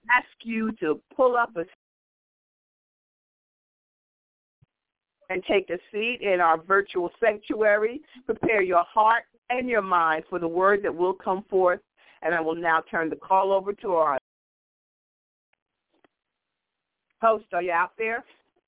ask you to pull up and take a seat in our virtual sanctuary. Prepare your heart and your mind for the word that will come forth. And I will now turn the call over to our host. Are you out there?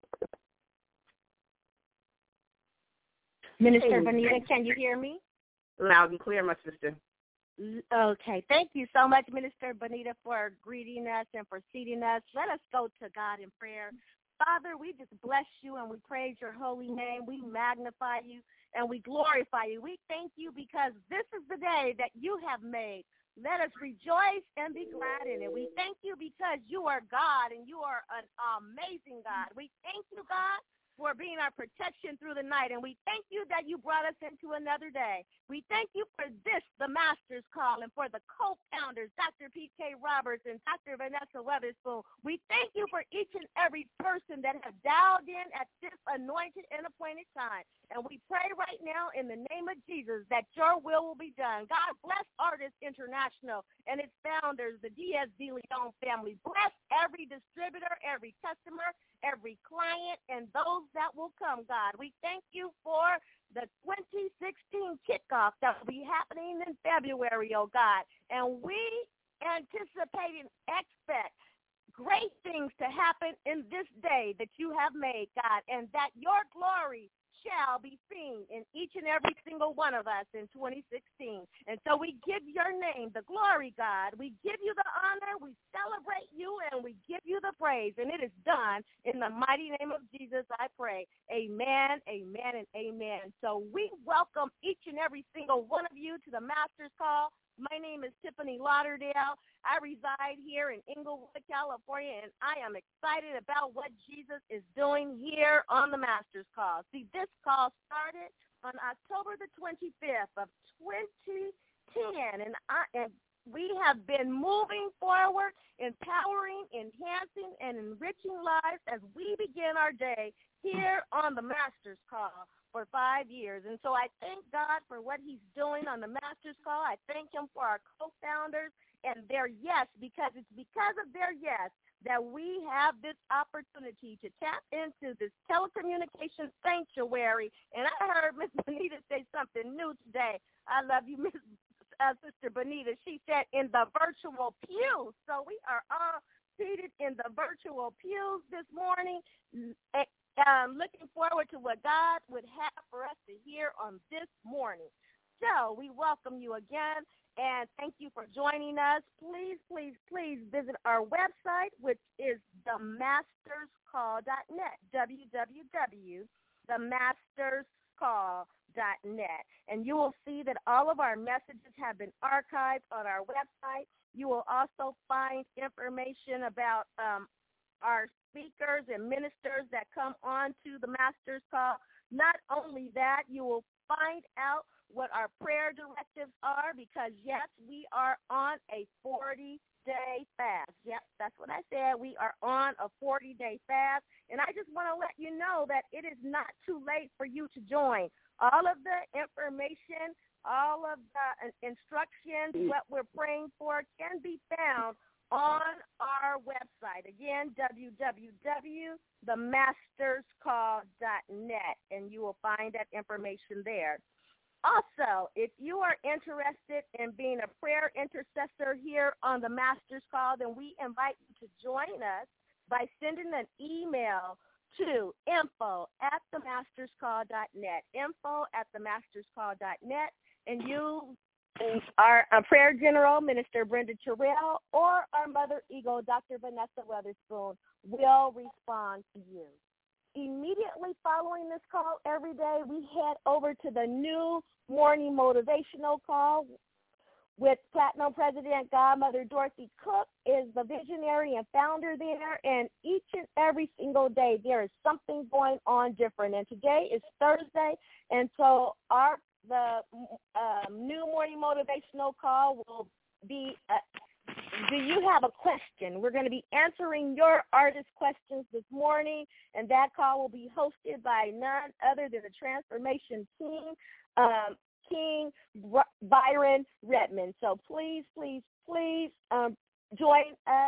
Minister Bonita, can you hear me? Loud and clear, my sister. Okay. Thank you so much, Minister Bonita, for greeting us and for seating us. Let us go to God in prayer. Father, we just bless you and we praise your holy name. We magnify you and we glorify you. We thank you because this is the day that you have made. Let us rejoice and be glad in it. We thank you because you are God and you are an amazing God. We thank you, God, for being our protection through the night. And we thank you that you brought us into another day. We thank you for this, the Master's Call, and for the co-founders, Dr. P.K. Roberts and Dr. Vanessa Weatherspoon. We thank you for each and every person that has dialed in at this anointed and appointed time. And we pray right now in the name of Jesus that your will be done. God bless Artists International and its founders, the Diaz de Leon family. Bless every distributor, every customer, every client, and those that will come, God. We thank you for the 2016 kickoff that will be happening in February, oh God. And we anticipate and expect great things to happen in this day that you have made, God, and that your glory shall be seen in each and every single one of us in 2016. And so we give your name the glory, God. We give you the honor. We celebrate you, and we give you the praise. And it is done in the mighty name of Jesus, I pray. Amen, amen, and amen. So we welcome each and every single one of you to the Master's Call. My name is Tiffany Lauderdale. I reside here in Inglewood, California, and I am excited about what Jesus is doing here on the Master's Call. See, this call started on October the 25th of 2010, and we have been moving forward, empowering, enhancing, and enriching lives as we begin our day here on the Master's Call for 5 years. And so I thank God for what he's doing on the Master's Call. I thank him for our co-founders and their yes, because it's because of their yes that we have this opportunity to tap into this telecommunications sanctuary. And I heard Miss Bonita say something new today. I love you, Sister Bonita. She said in the virtual pews. So we are all seated in the virtual pews this morning, looking forward to what God would have for us to hear on this morning. So we welcome you again, and thank you for joining us. Please, please, please visit our website, which is themasterscall.net, www.themasterscall.net. And you will see that all of our messages have been archived on our website. You will also find information about our speakers and ministers that come on to the Master's Call. Not only that, you will find out what our prayer directives are because, yes, we are on a 40-day fast. Yep, that's what I said. We are on a 40-day fast. And I just want to let you know that it is not too late for you to join. All of the information, all of the instructions, what we're praying for can be found on our website. Again, www.themasterscall.net, and you will find that information there. Also, if you are interested in being a prayer intercessor here on the Master's Call, then we invite you to join us by sending an email to info@themasterscall.net, info@themasterscall.net, and you, our prayer general, Minister Brenda Terrell, or our Mother Eagle, Dr. Vanessa Weatherspoon, will respond to you. Immediately following this call every day, we head over to the new morning motivational call with Platinum President Godmother Dorothy Cook is the visionary and founder there, and each and every single day there is something going on different. And today is Thursday, and so the new morning motivational call will be do you have a question? We're going to be answering your artist questions this morning, and that call will be hosted by none other than the Transformation King, King Byron Redmond. So please, please, please join us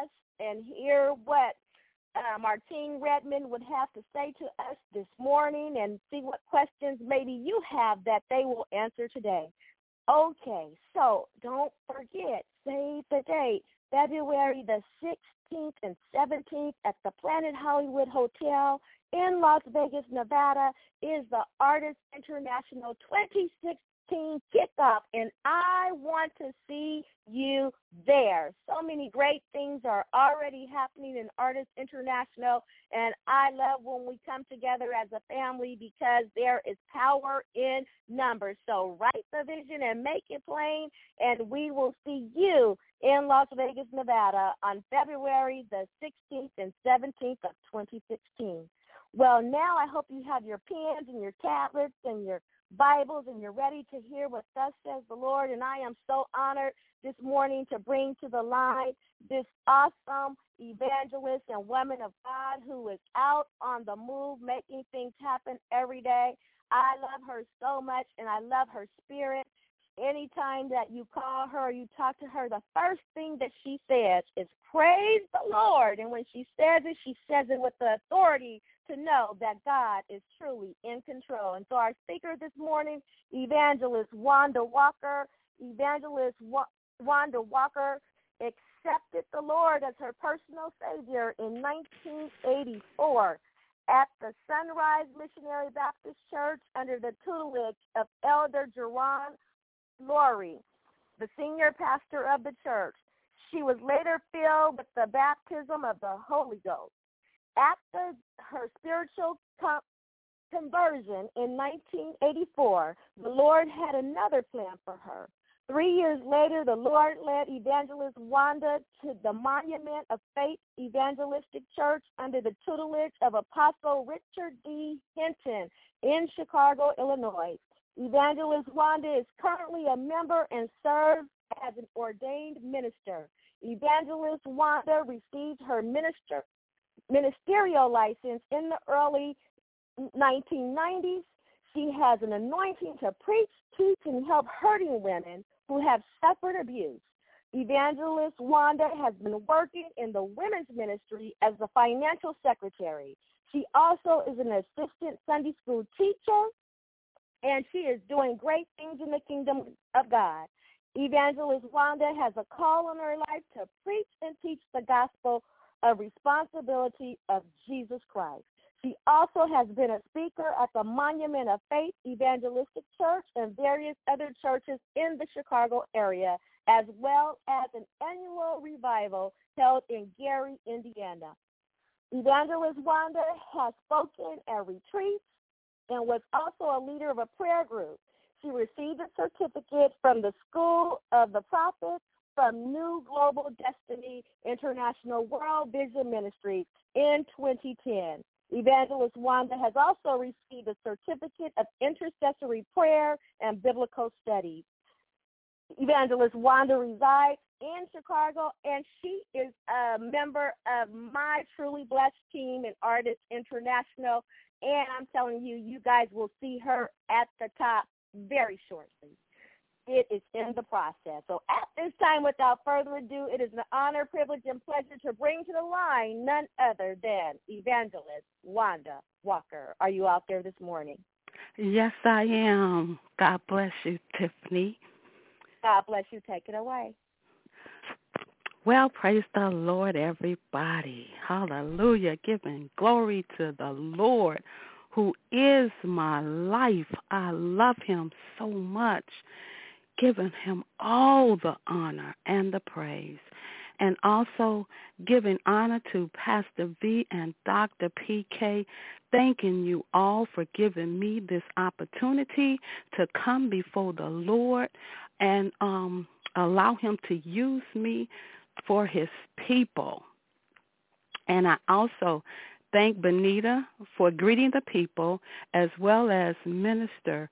and hear what Martine Redmond would have to say to us this morning and see what questions maybe you have that they will answer today. Okay, so don't forget, save the date, February the 16th and 17th at the Planet Hollywood Hotel in Las Vegas, Nevada, is the Artists International 2016 kickoff, and I want to see you there. So many great things are already happening in Artists International, and I love when we come together as a family because there is power in numbers. So write the vision and make it plain, and we will see you in Las Vegas, Nevada on February the 16th and 17th of 2016. Well, now I hope you have your pens and your tablets and your Bibles and you're ready to hear what thus says the Lord. And I am so honored this morning to bring to the line this awesome evangelist and woman of God who is out on the move making things happen every day. I love her so much, and I love her spirit. Anytime that you call her or you talk to her, the first thing that she says is, praise the Lord. And when she says it with the authority to know that God is truly in control. And so our speaker this morning, Evangelist Wanda Walker. Evangelist Wanda Walker accepted the Lord as her personal Savior in 1984 at the Sunrise Missionary Baptist Church under the tutelage of Elder Jerron Laurie, the senior pastor of the church. She was later filled with the baptism of the Holy Ghost. After her spiritual conversion in 1984, the Lord had another plan for her. 3 years later, the Lord led Evangelist Wanda to the Monument of Faith Evangelistic Church under the tutelage of Apostle Richard D. Hinton in Chicago, Illinois. Evangelist Wanda is currently a member and serves as an ordained minister. Evangelist Wanda received her ministerial license in the early 1990s. She has an anointing to preach, teach, and help hurting women who have suffered abuse. Evangelist Wanda has been working in the women's ministry as the financial secretary. She also is an assistant Sunday school teacher, and she is doing great things in the kingdom of God. Evangelist Wanda has a call on her life to preach and teach the gospel of responsibility of Jesus Christ. She also has been a speaker at the Monument of Faith Evangelistic Church and various other churches in the Chicago area, as well as an annual revival held in Gary, Indiana. Evangelist Wanda has spoken at retreats and was also a leader of a prayer group. She received a certificate from the School of the Prophets from New Global Destiny International World Vision Ministry in 2010. Evangelist Wanda has also received a certificate of intercessory prayer and biblical studies. Evangelist Wanda resides in Chicago, and she is a member of my Truly Blessed team in Artists International, and I'm telling you, you guys will see her at the top very shortly. It is in the process. So at this time, without further ado, it is an honor, privilege, and pleasure to bring to the line none other than Evangelist Wanda Walker. Are you out there this morning? Yes, I am. God bless you, Tiffany. God bless you. Take it away. Well, praise the Lord, everybody. Hallelujah. Giving glory to the Lord, who is my life. I love him so much. Giving him all the honor and the praise. And also giving honor to Pastor V and Dr. PK, thanking you all for giving me this opportunity to come before the Lord and allow him to use me for his people. And I also thank Benita for greeting the people, as well as Minister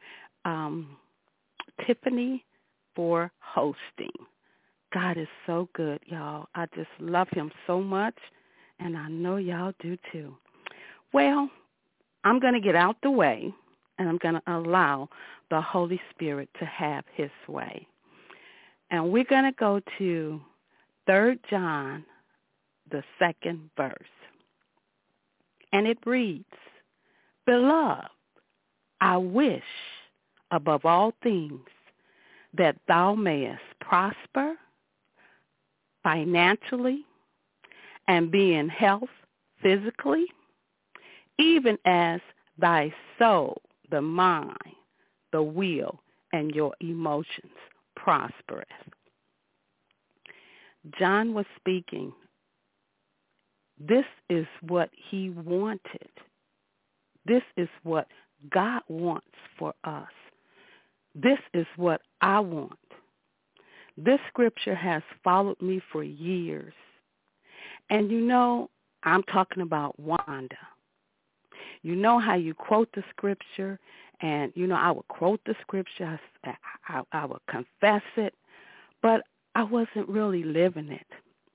Tiffany for hosting. God is so good, y'all. I just love him so much, and I know y'all do too. Well, I'm going to get out the way, and I'm going to allow the Holy Spirit to have his way. And we're going to go to 3 John the second verse. And it reads, Beloved, I wish above all things that thou mayest prosper financially and be in health physically, even as thy soul, the mind, the will, and your emotions prospereth. John was speaking. This is what he wanted. This is what God wants for us. This is what I want. This scripture has followed me for years. And you know, I'm talking about Wanda. You know how you quote the scripture, and, you know, I would quote the scripture, I would confess it, but I wasn't really living it.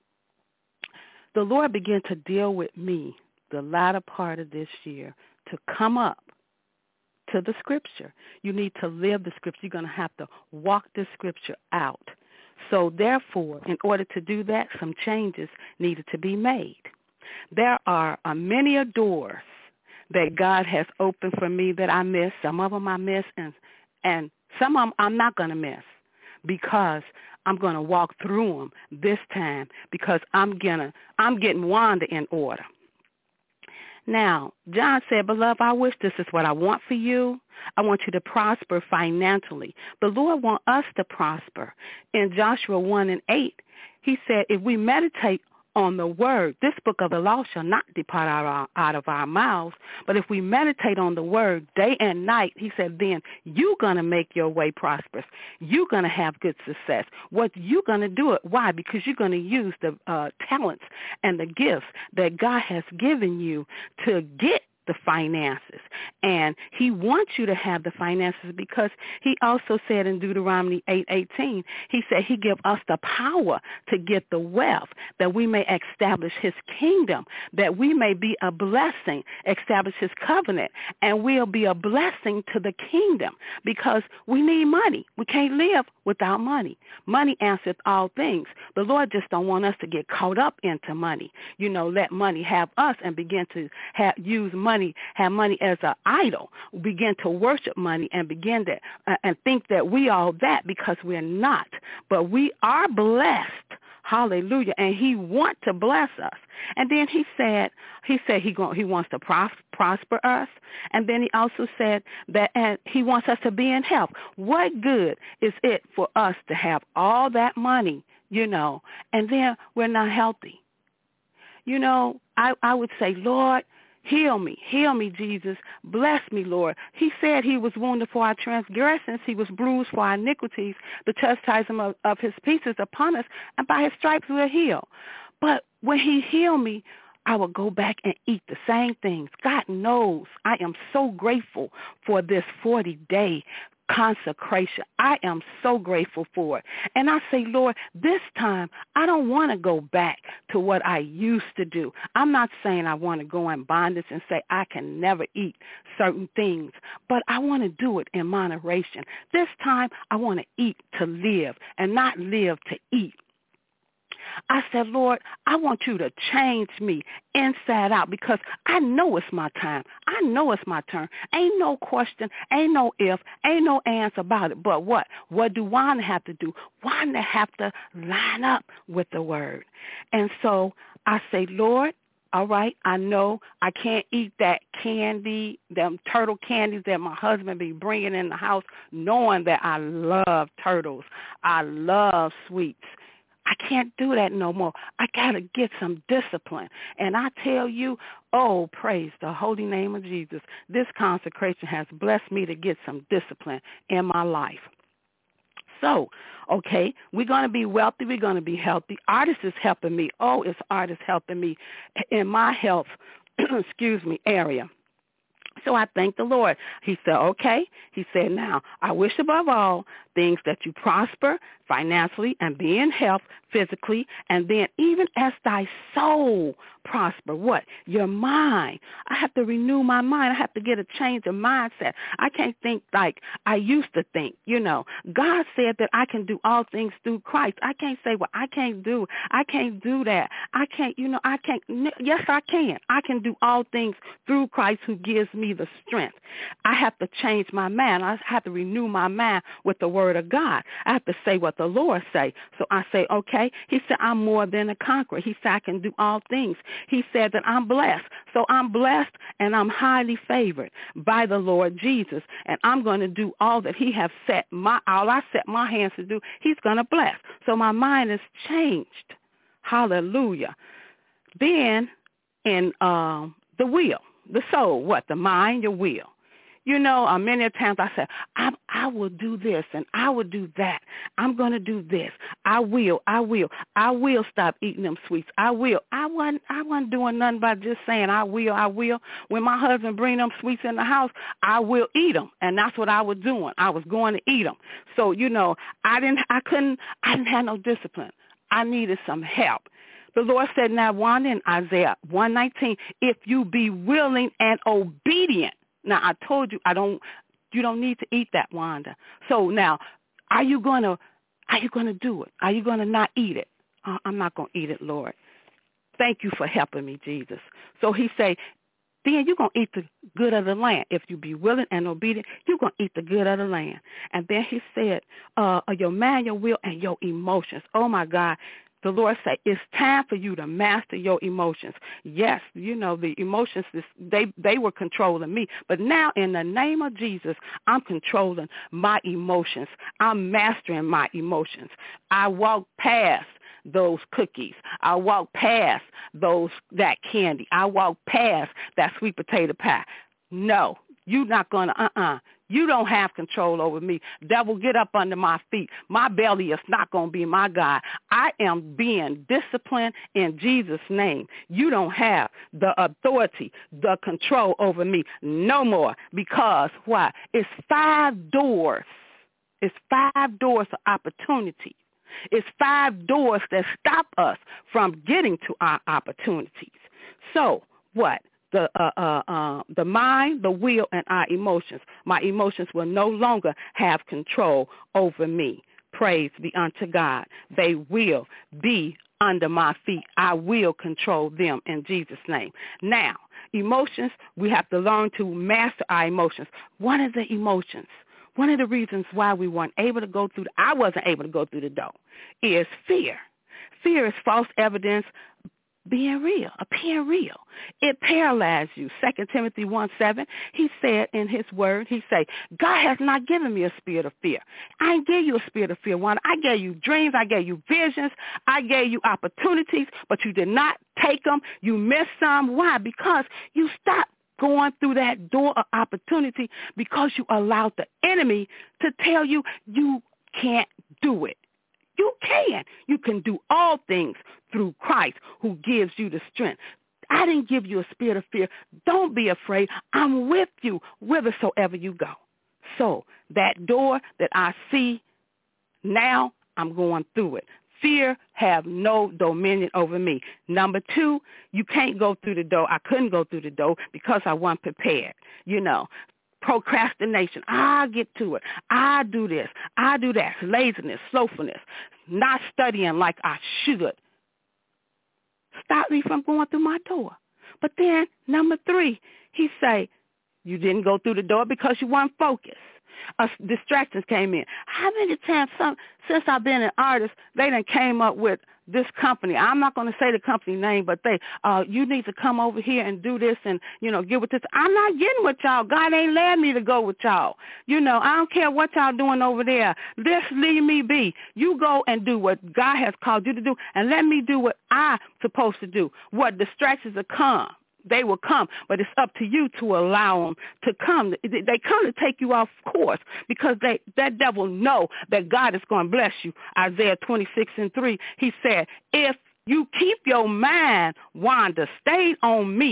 The Lord began to deal with me the latter part of this year to come up to the scripture. You need to live the scripture. You're going to have to walk the scripture out. So therefore, in order to do that, some changes needed to be made. There are many doors that God has opened for me that I missed. Some of them I missed, and some of them I'm not going to miss, because I'm going to walk through them this time, because I'm getting Wanda in order. Now, John said, Beloved, I wish this is what I want for you. I want you to prosper financially. The Lord wants us to prosper. In Joshua 1:8, he said, if we meditate on the word, this book of the law shall not depart out of our mouths, but if we meditate on the word day and night, he said, then you're going to make your way prosperous. You're going to have good success. What you're going to do it. Why? Because you're going to use the talents and the gifts that God has given you to get the finances. And he wants you to have the finances, because he also said in Deuteronomy 8:18, he said he give us the power to get the wealth, that we may establish his kingdom, that we may be a blessing, establish his covenant, and we'll be a blessing to the kingdom, because we need money. We can't live without money. Money answers all things. The Lord just don't want us to get caught up into money. You know, let money have us and begin to use money, have money as an idol, begin to worship money and begin to and think that we are that, because we're not. But we are blessed. Hallelujah. And he wants to bless us. And then he said he wants to prosper us. And then he also said that he wants us to be in health. What good is it for us to have all that money, you know, and then we're not healthy? You know, I would say, Lord, heal me, Jesus. Bless me, Lord. He said he was wounded for our transgressions. He was bruised for our iniquities. The chastisement of his peace is upon us, and by his stripes we are healed. But when he healed me, I will go back and eat the same things. God knows I am so grateful for this 40-day consecration. I am so grateful for it. And I say, Lord, this time I don't want to go back to what I used to do. I'm not saying I want to go in bondage and say I can never eat certain things, but I want to do it in moderation. This time I want to eat to live and not live to eat. I said, Lord, I want you to change me inside out, because I know it's my time. I know it's my turn. Ain't no question, ain't no if, ain't no answer about it. But what? What do Wanda have to do? Wanda have to line up with the word. And so I say, Lord, all right, I know I can't eat that candy, them turtle candies that my husband be bringing in the house, knowing that I love turtles. I love sweets. I can't do that no more. I got to get some discipline. And I tell you, oh, praise the holy name of Jesus. This consecration has blessed me to get some discipline in my life. So, okay, we're going to be wealthy. We're going to be healthy. Artist is helping me. Oh, it's artist helping me in my health, area. So I thank the Lord. He said, okay. He said, now, I wish above all things that you prosper financially and be in health physically, and then even as thy soul prosper. What? Your mind. I have to renew my mind. I have to get a change of mindset. I can't think like I used to think. God said that I can do all things through Christ. I can't say, well, I can't do that. I can't, I can't. Yes, I can. I can do all things through Christ who gives me the strength. I have to change my mind. I have to renew my mind with the word of God. I have to say what the Lord say. So I say, okay. He said, I'm more than a conqueror. He said, I can do all things. He said that I'm blessed. So I'm blessed and I'm highly favored by the Lord Jesus. And I'm going to do all that he has all I set my hands to do, he's going to bless. So my mind is changed. Hallelujah. Then in the will, the soul, what? The mind, your will. Many times I say, I will do this and I will do that. I'm going to do this. I will stop eating them sweets. I will. I wasn't doing nothing by just saying I will. When my husband bring them sweets in the house, I will eat them. And that's what I was doing. I was going to eat them. So, I didn't have no discipline. I needed some help. The Lord said, now, Wanda, in Isaiah 1:19, if you be willing and obedient. Now, I told you you don't need to eat that, Wanda. So now, are you going to do it? Are you going to not eat it? I'm not going to eat it, Lord. Thank you for helping me, Jesus. So he say, then you're going to eat the good of the land. If you be willing and obedient, you're going to eat the good of the land. And then he said, your mind, your will, and your emotions. Oh, my God. The Lord said, it's time for you to master your emotions. Yes, the emotions, they were controlling me. But now in the name of Jesus, I'm controlling my emotions. I'm mastering my emotions. I walk past those cookies. I walk past that candy. I walk past that sweet potato pie. No, you're not going to, You don't have control over me. Devil, get up under my feet. My belly is not going to be my God. I am being disciplined in Jesus' name. You don't have the authority, the control over me no more. Because why? It's 5 doors. It's 5 doors of opportunity. It's 5 doors that stop us from getting to our opportunities. So what? The mind, the will, and our emotions. My emotions will no longer have control over me. Praise be unto God. They will be under my feet. I will control them in Jesus' name. Now, emotions, we have to learn to master our emotions. What are the emotions? One of the reasons why we weren't able to go through, I wasn't able to go through the door, is fear. Fear is false evidence being real, appearing real. It paralyzes you. 2 Timothy 1:7, he said in his word, he said, God has not given me a spirit of fear. I ain't gave you a spirit of fear, Wanda. I gave you dreams. I gave you visions. I gave you opportunities, but you did not take them. You missed some. Why? Because you stopped going through that door of opportunity because you allowed the enemy to tell you you can't do it. You can. You can do all things through Christ who gives you the strength. I didn't give you a spirit of fear. Don't be afraid. I'm with you whithersoever you go. So that door that I see now, I'm going through it. Fear have no dominion over me. Number 2, you can't go through the door. I couldn't go through the door because I wasn't prepared. Procrastination. I get to it. I do this. I do that. Laziness, slothfulness, not studying like I should. Stop me from going through my door. But then, number 3, he say, you didn't go through the door because you weren't focused. Distractions came in. How many times since I've been an artist, they done came up with this company. I'm not going to say the company name, but you need to come over here and do this and, get with this. I'm not getting with y'all. God ain't led me to go with y'all. I don't care what y'all doing over there. Just leave me be. You go and do what God has called you to do and let me do what I'm supposed to do. What distractions will come. They will come, but it's up to you to allow them to come. They come to take you off course because that devil know that God is going to bless you. Isaiah 26:3, he said, if you keep your mind, Wanda, stayed on me,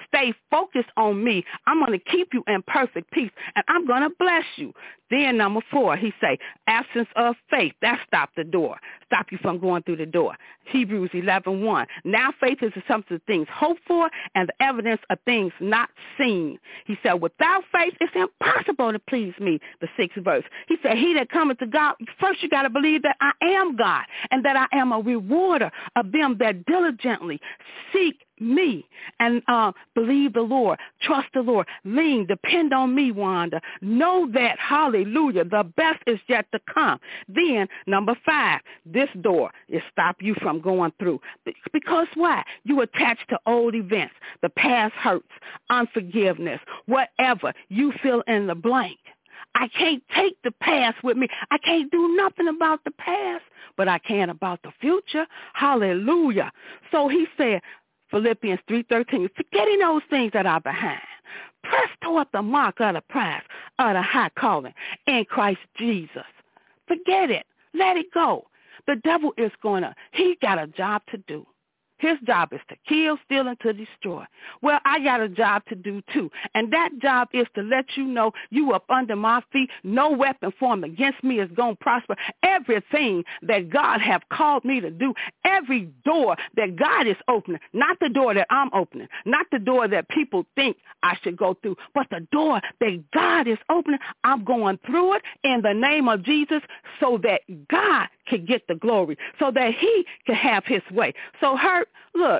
stay focused on me, I'm going to keep you in perfect peace, and I'm going to bless you. Then number 4, he say, absence of faith, that stop the door. Stop you from going through the door. Hebrews 11:1. Now faith is the substance of things hoped for and the evidence of things not seen. He said, without faith, it's impossible to please me, the 6th verse. He said, he that cometh to God, first you got to believe that I am God and that I am a rewarder of them that diligently seek me and believe the Lord, trust the Lord, lean, depend on me, Wanda. Know that, hallelujah, the best is yet to come. Then, number 5, this door is stop you from going through. Because why? You attached to old events, the past hurts, unforgiveness, whatever. You fill in the blank. I can't take the past with me. I can't do nothing about the past, but I can about the future. Hallelujah. So he said, Philippians 3:13, forgetting those things that are behind, press toward the mark of the prize of the high calling in Christ Jesus. Forget it. Let it go. The devil is he got a job to do. His job is to kill, steal, and to destroy. Well, I got a job to do too, and that job is to let you know you up under my feet. No weapon formed against me is going to prosper. Everything that God have called me to do, every door that God is opening, not the door that I'm opening, not the door that people think I should go through, but the door that God is opening, I'm going through it in the name of Jesus so that God can get the glory, so that he can have his way. So hurt, look,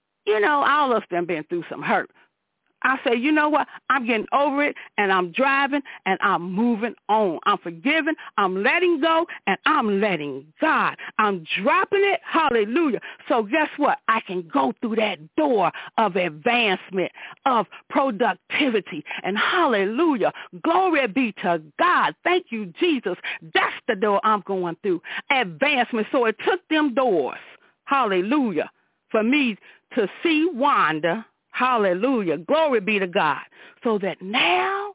all of us have been through some hurt. I say, you know what? I'm getting over it, and I'm driving, and I'm moving on. I'm forgiving, I'm letting go, and I'm letting God. I'm dropping it, hallelujah. So guess what? I can go through that door of advancement, of productivity, and hallelujah. Glory be to God. Thank you, Jesus. That's the door I'm going through, advancement. So it took them doors, hallelujah, for me to see Wanda. Hallelujah. Glory be to God. So that now,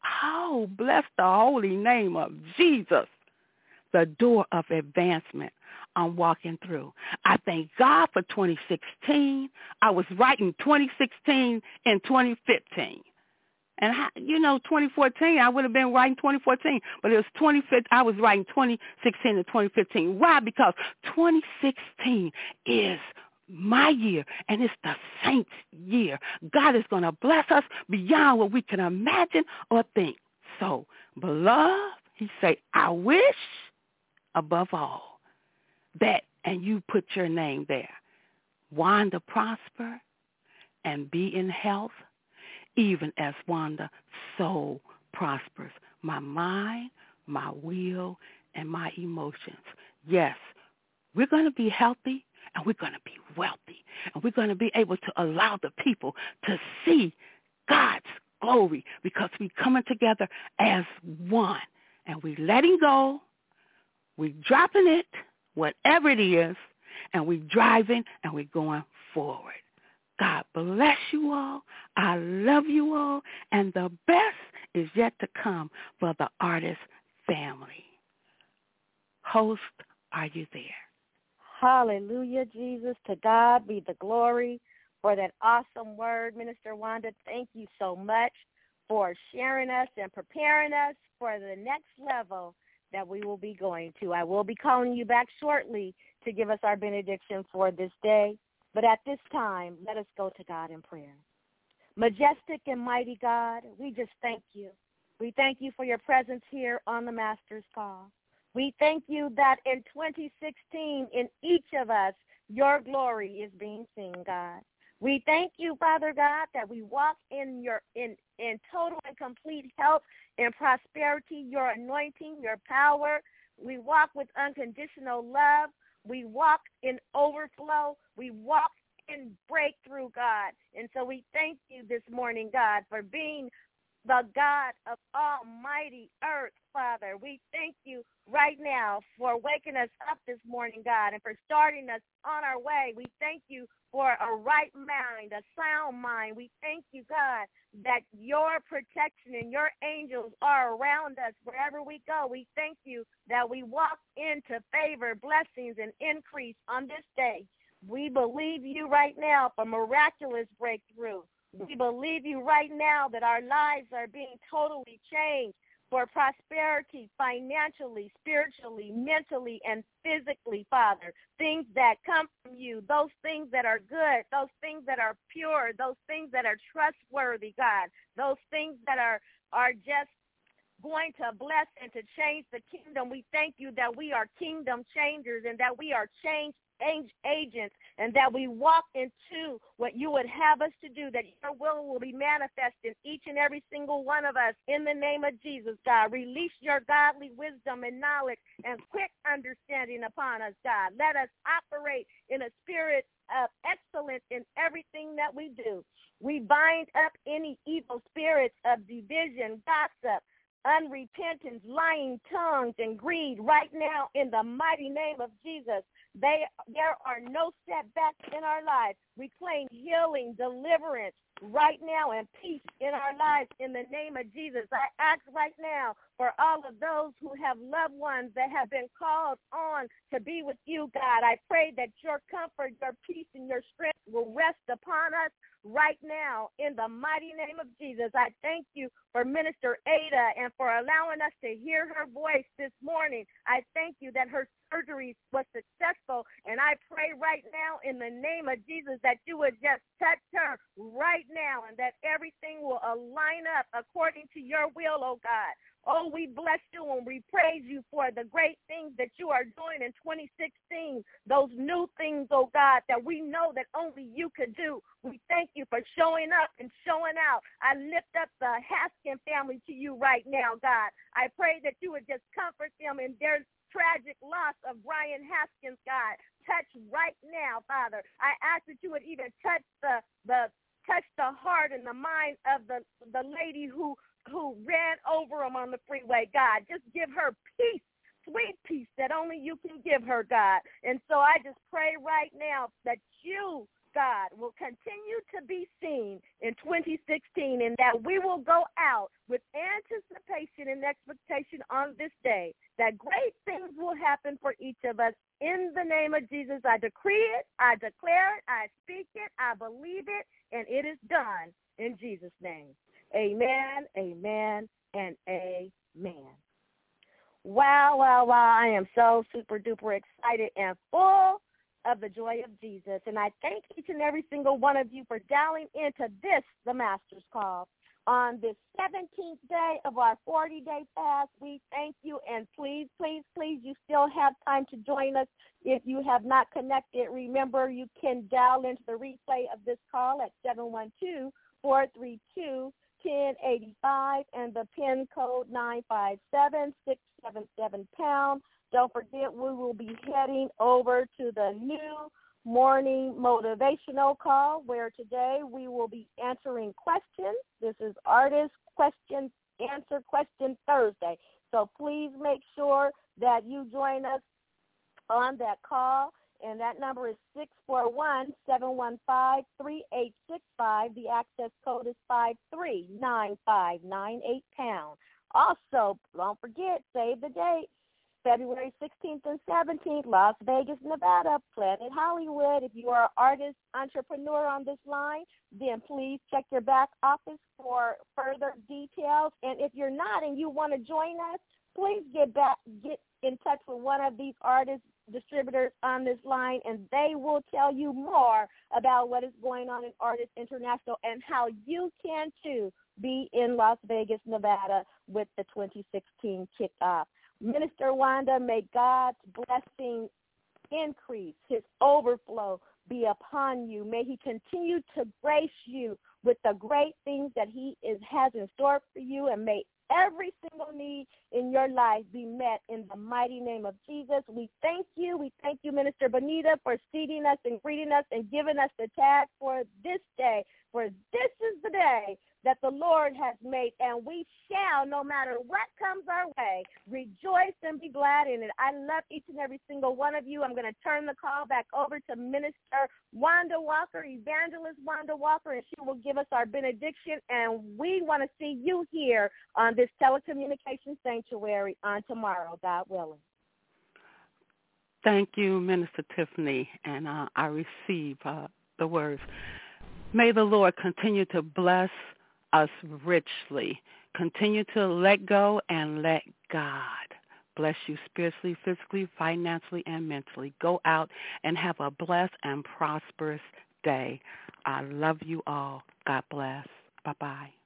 bless the holy name of Jesus, the door of advancement I'm walking through. I thank God for 2016. I was writing 2016 and 2015. And, 2014, I would have been writing 2014, but it was 2015. I was writing 2016 and 2015. Why? Because 2016 is my year, and it's the saints' year. God is going to bless us beyond what we can imagine or think. So, beloved, he say, I wish above all that, and you put your name there, Wanda prosper and be in health, even as Wanda soul prospers. My mind, my will, and my emotions. Yes, we're going to be healthy, and we're going to be wealthy, and we're going to be able to allow the people to see God's glory because we're coming together as one, and we're letting go, we're dropping it, whatever it is, and we're driving, and we're going forward. God bless you all. I love you all, and the best is yet to come for the Artist family. Host, are you there? Hallelujah, Jesus. To God be the glory for that awesome word, Minister Wanda. Thank you so much for sharing us and preparing us for the next level that we will be going to. I will be calling you back shortly to give us our benediction for this day. But at this time, let us go to God in prayer. Majestic and mighty God, we just thank you. We thank you for your presence here on the Master's Call. We thank you that in 2016, in each of us, your glory is being seen, God. We thank you, Father God, that we walk in total and complete health and prosperity, your anointing, your power. We walk with unconditional love. We walk in overflow. We walk in breakthrough, God. And so we thank you this morning, God, for being the God of almighty earth, Father. We thank you right now for waking us up this morning, God, and for starting us on our way. We thank you for a right mind, a sound mind. We thank you, God, that your protection and your angels are around us wherever we go. We thank you that we walk into favor, blessings, and increase on this day. We believe you right now for miraculous breakthrough. We believe you right now that our lives are being totally changed for prosperity, financially, spiritually, mentally, and physically, Father. Things that come from you, those things that are good, those things that are pure, those things that are trustworthy, God, those things that are just going to bless and to change the kingdom. We thank you that we are kingdom changers and that we are change agents and that we walk into what you would have us to do, that your will be manifest in each and every single one of us in the name of Jesus, God. Release your godly wisdom and knowledge and quick understanding upon us, God. Let us operate in a spirit of excellence in everything that we do. We bind up any evil spirits of division, gossip, unrepentance, lying tongues, and greed right now in the mighty name of Jesus. There are no setbacks in our lives. We claim healing, deliverance right now, and peace in our lives in the name of Jesus. I ask right now for all of those who have loved ones that have been called on to be with you, God. I pray that your comfort, your peace, and your strength will rest upon us right now in the mighty name of Jesus. I thank you for Minister Ada and for allowing us to hear her voice this morning. I thank you that her surgery was successful, and I pray right now in the name of Jesus that you would just touch her right now and that everything will align up according to your will, oh God. Oh, we bless you and we praise you for the great things that you are doing in 2016, those new things, oh God, that we know that only you could do. We thank you for showing up and showing out. I lift up the Haskin family to you right now, God. I pray that you would just comfort them in their tragic loss of Brian Haskins, God. Touch right now, Father. I ask that you would even touch the heart and the mind of the lady who ran over him on the freeway, God. Just give her peace, sweet peace that only you can give her, God. And so I just pray right now that you, God, will continue to be seen in 2016 and that we will go out with anticipation and expectation on this day, that great things will happen for each of us. In the name of Jesus, I decree it, I declare it, I speak it, I believe it, and it is done in Jesus' name. Amen, amen, and amen. Wow. I am so super duper excited and full of the joy of Jesus. And I thank each and every single one of you for dialing into this, the Master's Call. On this 17th day of our 40-day fast, we thank you. And please, you still have time to join us. If you have not connected, remember you can dial into the replay of this call at 712-432-1085 and the PIN code 957677#. Don't forget, we will be heading over to the new morning motivational call where today we will be answering questions. This is Artist Question Answer Question Thursday. So please make sure that you join us on that call. And that number is 641-715-3865. The access code is 539598#. Also, don't forget, save the date, February 16th and 17th, Las Vegas, Nevada, Planet Hollywood. If you are an artist, entrepreneur on this line, then please check your back office for further details. And if you're not and you want to join us, please get in touch with one of these artists, distributors on this line, and they will tell you more about what is going on in Artists International and how you can, too, be in Las Vegas, Nevada with the 2016 kickoff. Minister Wanda, may God's blessing increase, his overflow be upon you. May he continue to grace you with the great things that he has in store for you, and may every single need in your life be met in the mighty name of Jesus. We thank you. We thank you, Minister Bonita, for seating us and greeting us and giving us the tag for this day. For this is the day that the Lord has made, and we shall, no matter what comes our way, rejoice and be glad in it. I love each and every single one of you. I'm going to turn the call back over to Minister Wanda Walker, Evangelist Wanda Walker, and she will give us our benediction, and we want to see you here on this telecommunications sanctuary on tomorrow, God willing. Thank you, Minister Tiffany, and I receive the words. May the Lord continue to bless us richly. Continue to let go and let God bless you spiritually, physically, financially, and mentally. Go out and have a blessed and prosperous day. I love you all. God bless. Bye-bye.